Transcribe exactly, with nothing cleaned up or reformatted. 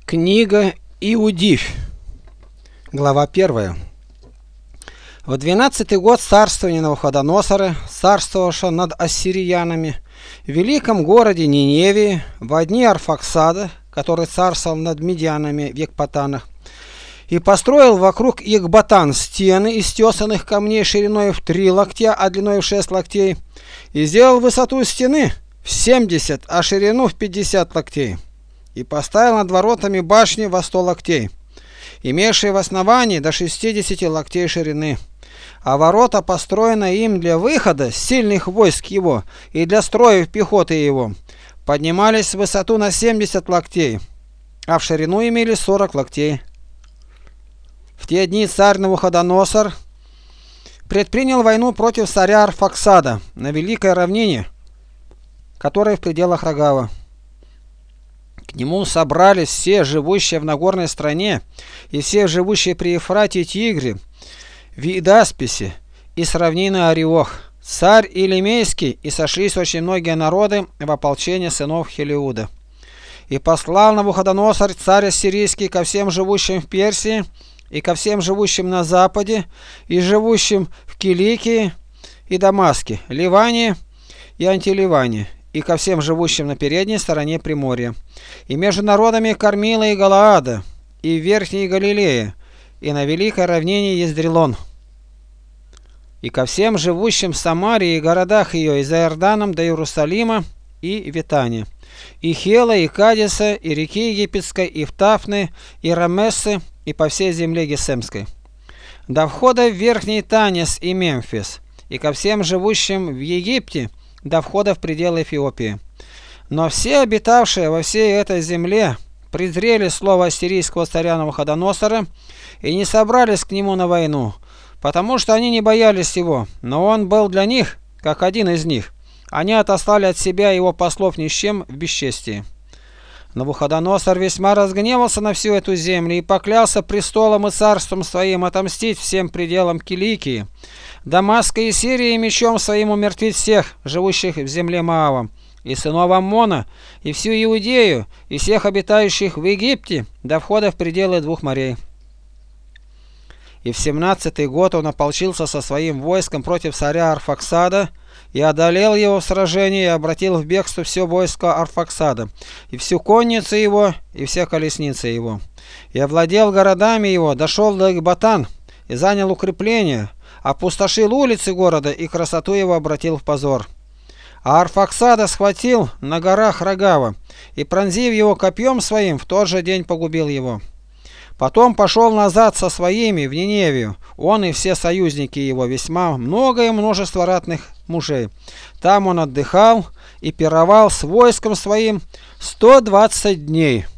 Книга Иудифь, глава первая. В двенадцатый год царствования Навуходоносора, царствовавшего над ассириянами, в великом городе Ниневии, в дни Арфаксада, который царствовал над медианами в Екбатанах, и построил вокруг Екбатан стены из тесаных камней шириной в три локтя, а длиной в шесть локтей, и сделал высоту стены в семьдесят, а ширину в пятьдесят локтей. И поставил над воротами башни во сто локтей, имевшие в основании до шестидесяти локтей ширины. А ворота, построены им для выхода сильных войск его и для строев пехоты его, поднимались в высоту на семьдесят локтей, а в ширину имели сорок локтей. В те дни царь Навуходоносор предпринял войну против царя Арфаксада на великой равнине, которая в пределах Рогава. К нему собрались все живущие в Нагорной стране и все живущие при Ефрате и Тигре, в Идасписе и с равнины Ариох, царь Илимейский, и сошлись очень многие народы в ополчение сынов Хелиуда. И послал Навуходоносор, царь ассирийский, ко всем живущим в Персии и ко всем живущим на западе и живущим в Киликии и Дамаске, Ливане и Антиливане, и ко всем живущим на передней стороне Приморья, и между народами Кармила и Галаада, и в Верхней Галилее, и на великой равнине Ездрелон, и ко всем живущим в Самарии и городах ее, и за Иорданом до Иерусалима и Витане, и Хела, и Кадиса, и реки Египетской, и Втафны, и Рамессы, и по всей земле Гесемской, до входа в Верхний Танис и Мемфис, и ко всем живущим в Египте, до входа в пределы Эфиопии. Но все обитавшие во всей этой земле презрели слово ассирийского царя Навуходоносора и не собрались к нему на войну, потому что они не боялись его, но он был для них, как один из них. Они отослали от себя его послов ни с чем в бесчестии. Навуходоносор весьма разгневался на всю эту землю и поклялся престолом и царством своим отомстить всем пределам Киликии, Дамаска и Сирии, мечом своим умертвить всех, живущих в земле Моава, и сынов Аммона, и всю Иудею, и всех обитающих в Египте, до входа в пределы двух морей. И в семнадцатый год он ополчился со своим войском против царя Арфаксада, и одолел его в сражении, и обратил в бегство все войско Арфаксада, и всю конницу его, и все колесницы его. И овладел городами его, дошел до Екбатан, и занял укрепления, опустошил улицы города, и красоту его обратил в позор. А Арфаксада схватил на горах Рогава, и, пронзив его копьем своим, в тот же день погубил его. Потом пошел назад со своими в Ниневию, он и все союзники его, весьма многое множество ратных мужей. Там он отдыхал и пировал с войском своим сто двадцать дней.